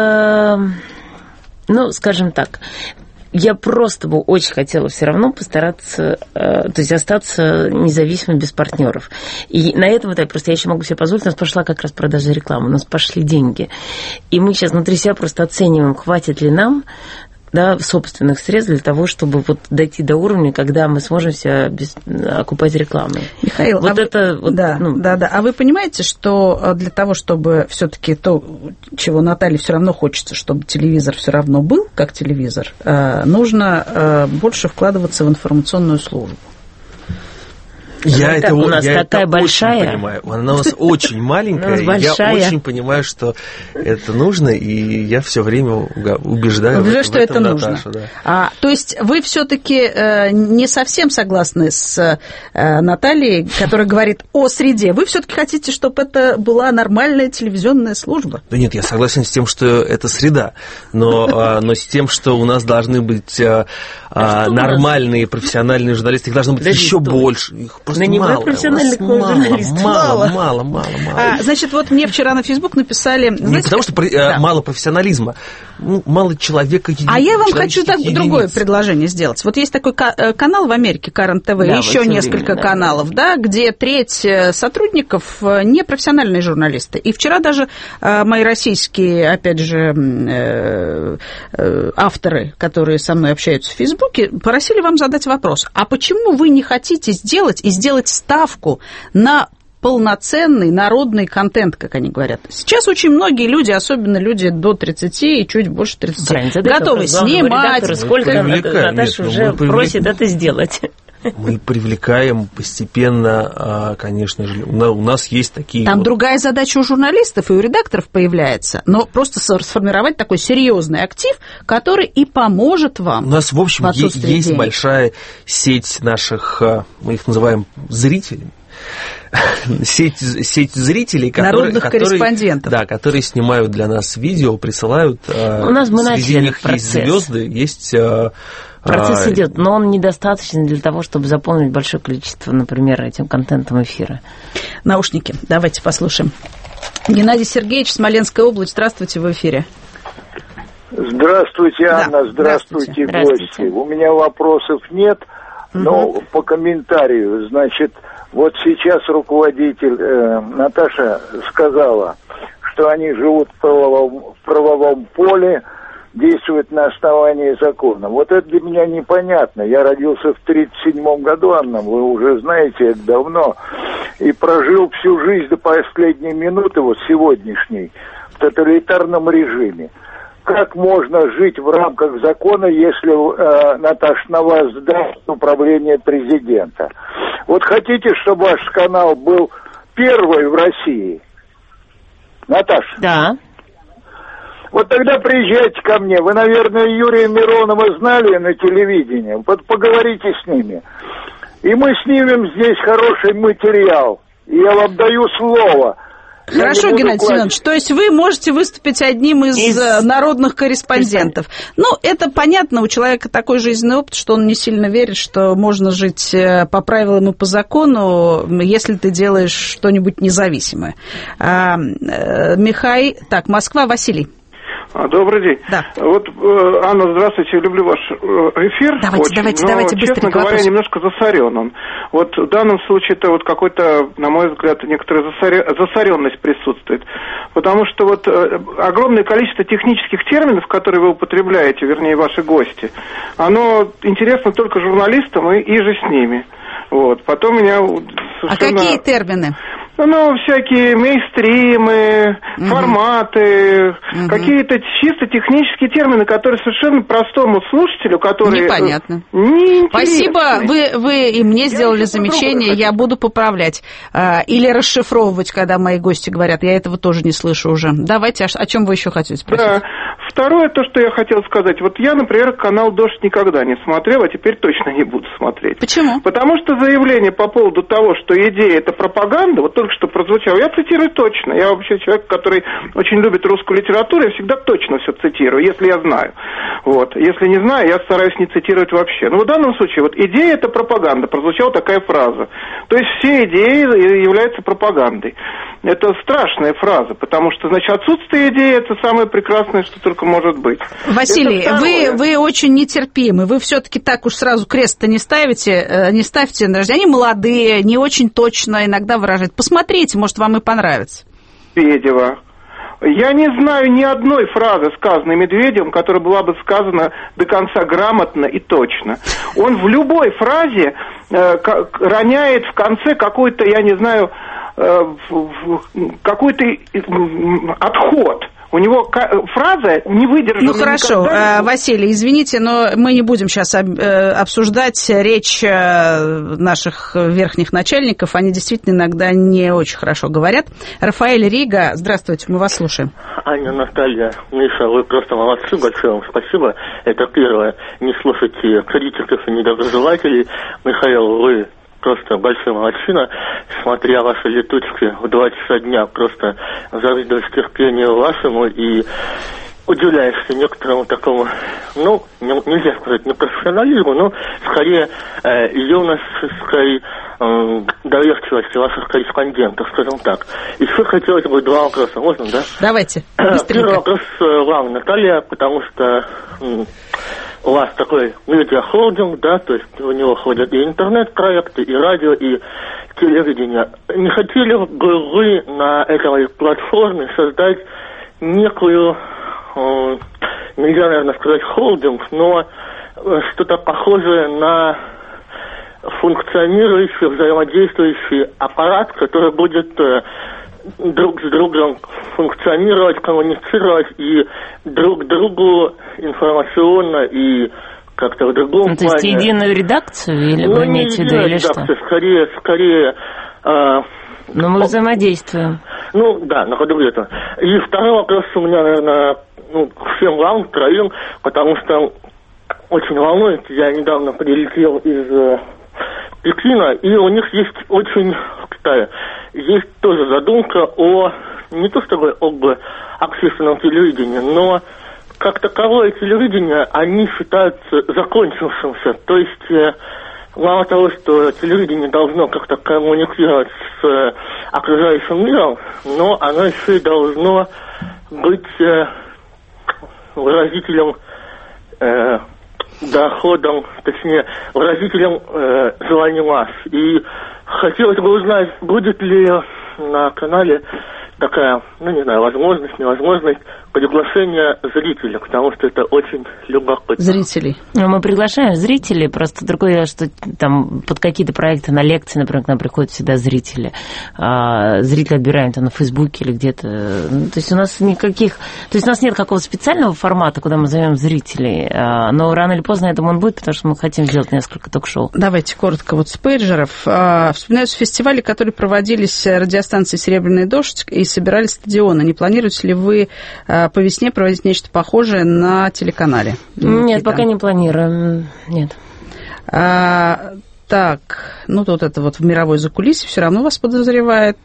скажем так, я просто бы очень хотела все равно постараться, то есть остаться независимой без партнеров. И на этом этапе просто я еще могу себе позволить, у нас пошла как раз продажа рекламы, у нас пошли деньги. И мы сейчас внутри себя просто оцениваем, хватит ли нам собственных средств для того, чтобы вот дойти до уровня, когда мы сможем себя окупать рекламой. Михаил, А вы понимаете, что для того, чтобы все-таки то, чего Наталье все равно хочется, чтобы телевизор все равно был как телевизор, нужно больше вкладываться в информационную службу? Я это большая. Очень понимаю. Она у нас очень маленькая, и я очень понимаю, что это нужно, и я все время убеждаю в этом, что это нужно. Наташу, да. То есть вы все-таки не совсем согласны с Натальей, которая говорит о среде. Вы все-таки хотите, чтобы это была нормальная телевизионная служба? Да нет, я согласен с тем, что это среда, но с тем, что у нас должны быть нормальные профессиональные журналисты, их должно быть еще больше. Их просто мало. Значит, вот мне вчера на Facebook написали... Не потому что мало профессионализма, мало человека. А я вам хочу другое предложение сделать. Вот есть такой канал в Америке, Current TV, еще несколько каналов, где треть сотрудников не профессиональные журналисты. И вчера даже мои российские, опять же, авторы, которые со мной общаются в Фейсбуке, просили вам задать вопрос. А почему вы не хотите сделать ставку на полноценный народный контент, как они говорят. Сейчас очень многие люди, особенно люди до 30 и чуть больше 30, готовы снимать. Сколько Наташа уже просит это сделать. мы привлекаем постепенно, конечно же, у нас есть такие... Там другая задача у журналистов и у редакторов появляется, но просто сформировать такой серьезный актив, который и поможет вам. У нас, в общем, есть большая сеть наших, мы их называем зрителями, сеть зрителей, народных корреспондентов, которые снимают для нас видео, присылают. У нас мы среди них процесс. Есть звезды, есть. Процесс идет, но он недостаточен для того, чтобы заполнить большое количество, например, этим контентом эфира. Наушники. Давайте послушаем. Геннадий Сергеевич, Смоленская область. Здравствуйте, в эфире. Здравствуйте, Анна. Да, здравствуйте, гости. У меня вопросов нет, но по комментарию. Значит, вот сейчас руководитель Наташа сказала, что они живут в правовом поле, действуют на основании закона. Вот это для меня непонятно. Я родился в 1937 году, Анна, вы уже знаете, это давно, и прожил всю жизнь до последней минуты, вот сегодняшней, в тоталитарном режиме. Как можно жить в рамках закона, если, Наташа, на вас давит управление президента? Вот хотите, чтобы ваш канал был первый в России? Наташа? Да. Вот тогда приезжайте ко мне. Вы, наверное, Юрия Миронова знали на телевидении. Вот поговорите с ними. И мы снимем здесь хороший материал. И я вам даю слово. Хорошо, Геннадий Семенович, то есть вы можете выступить одним из народных корреспондентов. Ну, это понятно, у человека такой жизненный опыт, что он не сильно верит, что можно жить по правилам и по закону, если ты делаешь что-нибудь независимое. Михай, так, Москва, Василий. Добрый день. Да. Вот, Анна, здравствуйте, люблю ваш эфир. Давайте, честно говоря, немножко засорен он. Вот в данном случае это вот какой-то, на мой взгляд, некоторая засоренность присутствует. Потому что вот огромное количество технических терминов, которые вы употребляете, вернее, ваши гости, оно интересно только журналистам и же с ними. Вот. Потом меня совершенно... А какие термины? Ну, всякие мейнстримы, форматы, какие-то чисто технические термины, которые совершенно простому слушателю, которые... Непонятно. Спасибо, вы и мне сделали замечание, я буду поправлять. Или расшифровывать, когда мои гости говорят, я этого тоже не слышу уже. Давайте, о чем вы еще хотите спросить? Да. Второе, то, что я хотел сказать. Вот я, например, канал «Дождь» никогда не смотрел, а теперь точно не буду смотреть. Почему? Потому что заявление по поводу того, что идея – это пропаганда, вот только что прозвучало, я цитирую точно. Я вообще человек, который очень любит русскую литературу, я всегда точно все цитирую, если я знаю. Вот. Если не знаю, я стараюсь не цитировать вообще. Но в данном случае, вот идея – это пропаганда, прозвучала такая фраза. То есть все идеи являются пропагандой. Это страшная фраза, потому что, значит, отсутствие идеи – это самое прекрасное, что только может быть. Василий, вы очень нетерпимы. Вы все-таки так уж сразу крест-то не ставите. Они молодые, не очень точно иногда выражают. Посмотрите, может, вам и понравится. Медведева. Я не знаю ни одной фразы, сказанной Медведевым, которая была бы сказана до конца грамотно и точно. Он в любой фразе роняет в конце какой-то, я не знаю, какой-то отход. У него фраза не выдержана. Ну, хорошо, Василий, извините, но мы не будем сейчас обсуждать речь наших верхних начальников. Они действительно иногда не очень хорошо говорят. Рафаэль, Рига, здравствуйте, мы вас слушаем. Аня, Наталья, Миша, вы просто молодцы, большое вам спасибо. Это первое. Не слушайте критиков и недоброжелателей. Михаил, вы просто большая молодчина. Смотря ваши летучки в 2 часа дня, просто завидуешь терпению вашему и удивляешься некоторому такому, ну, нельзя сказать непрофессионализму, но скорее юношеской доверчивости ваших корреспондентов, скажем так. Еще хотелось бы 2 вопроса. Можно, да? Давайте. Первый вопрос вам, Наталья, потому что у вас такой медиахолдинг, да, то есть у него ходят и интернет-проекты, и радио, и телевидение. Не хотели бы вы на этой платформе создать некую, нельзя, наверное, сказать холдинг, но что-то похожее на функционирующий, взаимодействующий аппарат, который будет друг с другом функционировать, коммуницировать и друг другу информационно и как-то в другом плане. То есть единую редакцию или вы имеете в виду, или что? Скорее... Но мы взаимодействуем. Ну, да, на ходу где-то. И второй вопрос у меня, наверное, всем вам, троим, потому что очень волнует. Я недавно прилетел из Пекина, и у них есть очень, в Китае, есть тоже задумка о, не то чтобы об общественном телевидении, но как таковое телевидение, они считаются закончившимся. То есть, мало того, что телевидение должно как-то коммуницировать с окружающим миром, но оно еще и должно быть выразителем доходом, точнее, выразителем желания масс. И хотелось бы узнать, будет ли на канале такая, возможность, невозможность приглашения зрителей, потому что это очень любопытно. Зрителей. Мы приглашаем зрителей, просто другое, что там под какие-то проекты на лекции, например, к нам приходят всегда зрители. Зрители отбираем там на Фейсбуке или где-то. То есть у нас нет какого-то специального формата, куда мы зовем зрителей, но рано или поздно, я думаю, он будет, потому что мы хотим сделать несколько ток-шоу. Давайте коротко с пейджеров. Вспоминаются фестивали, которые проводились радиостанцией «Серебряный дождь» и собирали стадионы. Не планируете ли вы по весне проводить нечто похожее на телеканале? Нет, пока не планируем. Нет. Так, тут это в мировой закулисье все равно вас подозревает.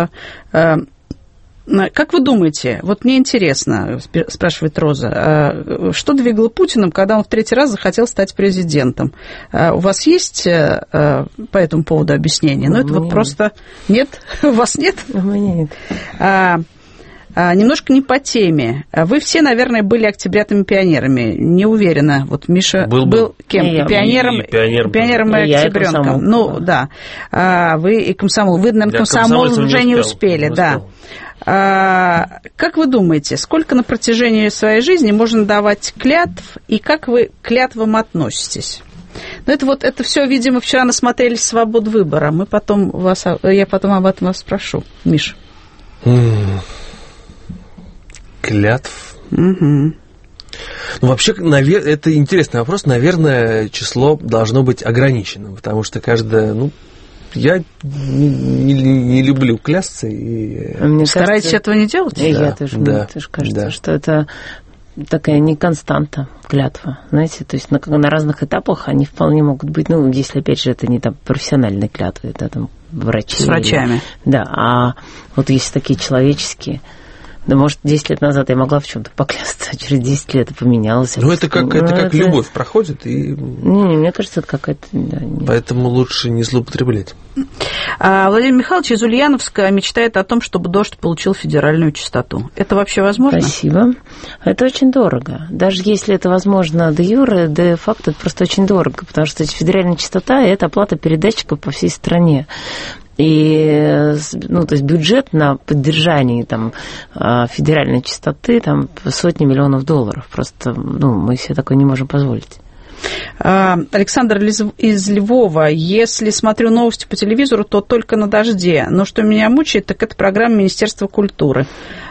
Как вы думаете, мне интересно, спрашивает Роза, что двигало Путиным, когда он в третий раз захотел стать президентом? У вас есть по этому поводу объяснение? Это просто... Нет? У вас нет? У меня нет. Немножко не по теме. Вы все, наверное, были октябрятами-пионерами. Не уверена. Миша был кем? Пионером и октябренком. Да. Вы и комсомол. Вы, наверное, комсомол уже не успели. Да. Как вы думаете, сколько на протяжении своей жизни можно давать клятв, и как вы к клятвам относитесь? Это все, видимо, вчера насмотрелись «Свободу выбора». Я потом об этом вас спрошу. Миш. Клятв? Угу. Вообще, это интересный вопрос. Наверное, число должно быть ограниченным, потому что каждое... Я не люблю клясться. И... Стараетесь этого не делать? Я тоже. Мне тоже кажется, что это такая не константа, клятва. Знаете, то есть на разных этапах они вполне могут быть, если, опять же, это не профессиональные клятвы, это врачи. С врачами. Да, если такие человеческие... Да, может, 10 лет назад я могла в чем-то поклясться, а через 10 лет это поменялось. Это как любовь проходит. И... мне кажется, это какая-то... Поэтому лучше не злоупотреблять. Владимир Михайлович из Ульяновска мечтает о том, чтобы «Дождь» получил федеральную частоту. Это вообще возможно? Спасибо. Это очень дорого. Даже если это возможно де юре, де факто, это просто очень дорого, потому что федеральная частота – это оплата передатчиков по всей стране. И, то есть бюджет на поддержание федеральной частоты сотни миллионов долларов. Просто, мы себе такое не можем позволить. Александр из Львова. Если смотрю новости по телевизору, то только на «Дожде». Но что меня мучает, так это программа Министерства культуры.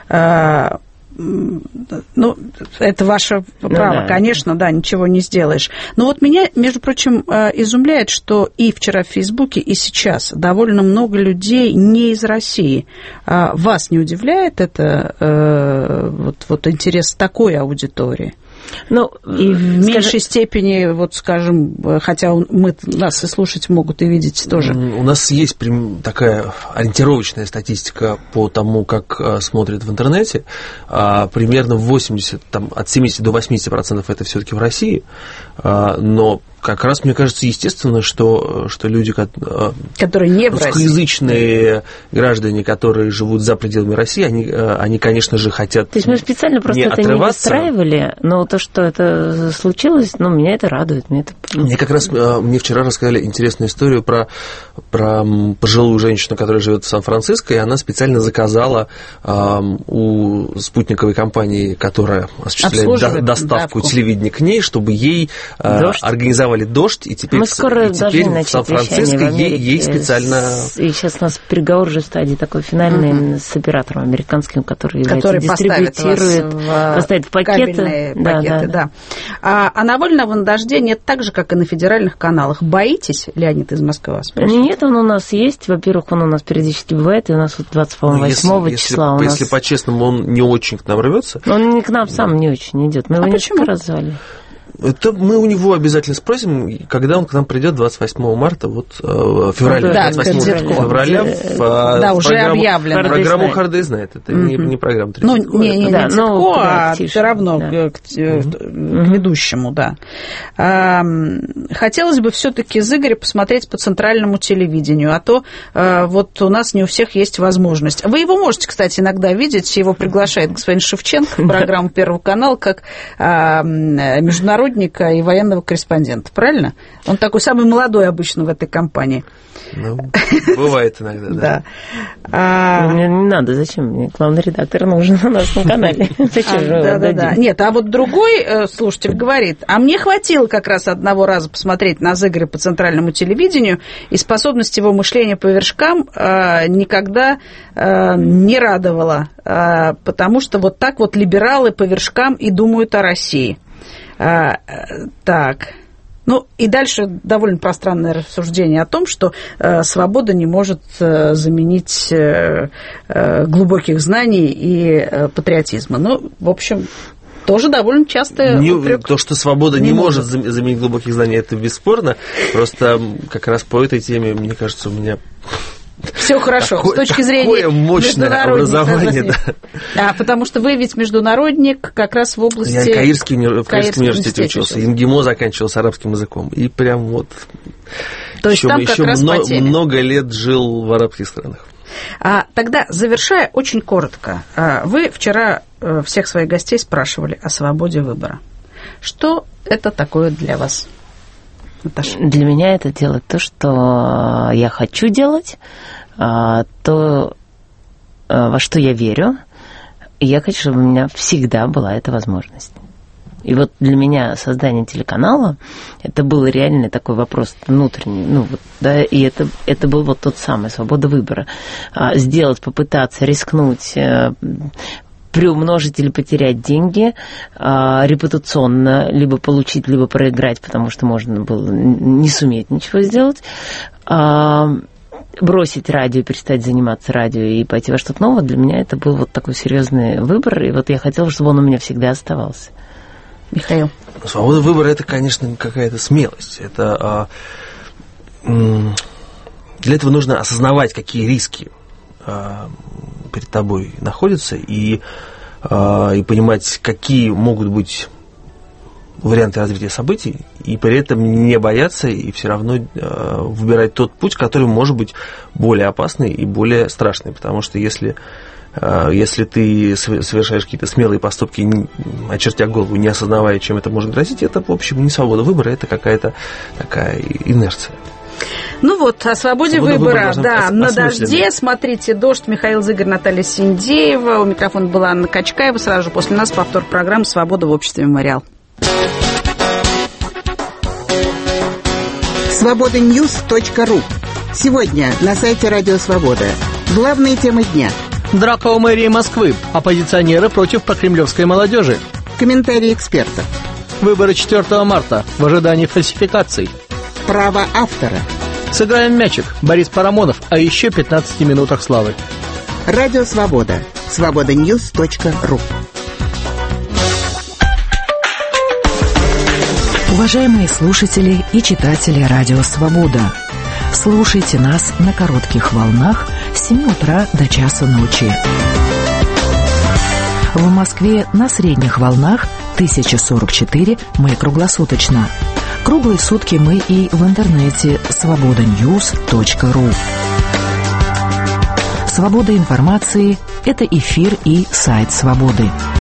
Это ваше право, конечно, да, ничего не сделаешь. Но меня, между прочим, изумляет, что и вчера в Фейсбуке, и сейчас довольно много людей не из России. Вас не удивляет это, интерес такой аудитории? И в меньшей степени, хотя нас и слушать могут, и видеть тоже. У нас есть такая ориентировочная статистика по тому, как смотрят в интернете. Примерно от 70 до 80% это все-таки в России. Но как раз, мне кажется, естественно, что люди, которые не в России, русскоязычные граждане, которые живут за пределами России, они, конечно же, хотят. То есть мы специально просто это не выстраивали, но то, что это случилось, меня это радует. Мне вчера рассказали интересную историю про пожилую женщину, которая живет в Сан-Франциско, и она специально заказала у спутниковой компании, которая осуществляет доставку телевидения к ней, чтобы ей организовали организовали «Дождь», и теперь в Сан-Франциско ей специально... И сейчас у нас переговоры уже в стадии такой финальной с оператором американским, который дистрибьютирует, поставит в пакеты. Да. А навального на «Дожде» нет так же, как и на федеральных каналах. Боитесь? Леонид из Москвы вас спрашивает. Нет, он у нас есть. Во-первых, он у нас периодически бывает, и у нас вот 28 числа у нас... Если по-честному, он не очень к нам рвется. Он к нам сам не очень идет. Мы его несколько раз звали. Это мы у него обязательно спросим, когда он к нам придет 28 марта, февраля, 28 февраля, уже объявлено. Программу Hard Day знает, это не программа 30 не Цитко, а все равно к ведущему, да. Хотелось бы все-таки из Игоря посмотреть по центральному телевидению, а то вот у нас не у всех есть возможность. Вы его можете, кстати, иногда видеть, его приглашает господин Шевченко в программу Первого канала как международника и военного корреспондента, правильно? Он такой самый молодой обычно в этой компании. Бывает иногда, да. Мне не надо, зачем мне главный редактор нужен у нас на канале? Да. Нет, а вот другой слушатель говорит, а мне хватило как раз одного раза посмотреть на Игоря по центральному телевидению, и способность его мышления по вершкам никогда не радовала, потому что вот так вот либералы по вершкам и думают о России. Так. И дальше довольно пространное рассуждение о том, что свобода не может заменить глубоких знаний и патриотизма. В общем, тоже довольно часто... То, что свобода не может заменить глубоких знаний, это бесспорно. Просто как раз по этой теме, мне кажется, у меня... Все хорошо, с точки зрения мощное образование, да. Потому что вы ведь международник как раз в области... Я в Каирском университете учился, МГИМО заканчивал с арабским языком, и прям вот... То есть там как раз по теме. Много лет жил в арабских странах. Тогда, завершая очень коротко, вы вчера всех своих гостей спрашивали о свободе выбора. Что это такое для вас? Наташа. Для меня это делать то, что я хочу делать, то, во что я верю, и я хочу, чтобы у меня всегда была эта возможность. И вот для меня создание телеканала, это был реально такой вопрос внутренний, и это был вот тот самый, свобода выбора. Сделать, попытаться, рискнуть, приумножить или потерять деньги репутационно, либо получить, либо проиграть, потому что можно было не суметь ничего сделать, бросить радио, перестать заниматься радио и пойти во что-то новое, для меня это был вот такой серьезный выбор, и вот я хотела, чтобы он у меня всегда оставался. Михаил. Свобода выбора – это, конечно, какая-то смелость. Это для этого нужно осознавать, какие риски перед тобой находятся, и понимать, какие могут быть варианты развития событий, и при этом не бояться и все равно выбирать тот путь, который может быть более опасный и более страшный, потому что если ты совершаешь какие-то смелые поступки, очертя голову, не осознавая, чем это может грозить, это, в общем, не свобода выбора, это какая-то такая инерция. О свободе выбора, да, на «Дожде». Смотрите «Дождь», Михаил Зыгорь, Наталья Синдеева. У микрофона была Анна Качкаева. Сразу же после нас повтор программы «Свобода» в обществе «Мемориал». Свободаньюз.ру. Сегодня на сайте Радио Свобода. Главные темы дня. Драка у мэрии Москвы. Оппозиционеры против прокремлевской молодежи. Комментарии экспертов. Выборы 4 марта в ожидании фальсификаций. Право автора. Сыграем мячик. Борис Парамонов. А еще 15 минутах славы. Радио Свобода. Свободаньюз.ру. Уважаемые слушатели и читатели Радио Свобода, слушайте нас на коротких волнах с 7 утра до часу ночи. В Москве на средних волнах 1044 мы круглосуточно. Круглые сутки мы и в интернете свободаньюз.ру. Свобода информации – это эфир и сайт Свободы.